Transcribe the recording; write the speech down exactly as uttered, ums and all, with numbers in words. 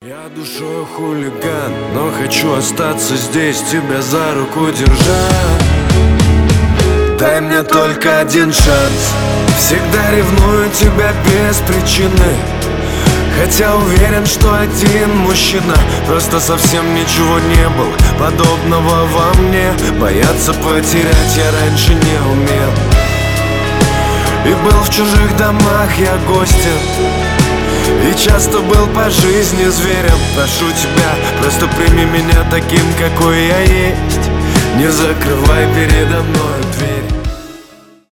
Я душой хулиган, но хочу остаться здесь, тебя за руку держать. Дай мне только один шанс. Всегда ревную тебя без причины, хотя уверен, что один мужчина. Просто совсем ничего не было подобного во мне. Бояться потерять я раньше не умел. И был в чужих домах я гостем, и часто был по жизни зверем. Прошу тебя, просто прими меня таким, какой я есть. Не закрывай передо мной дверь.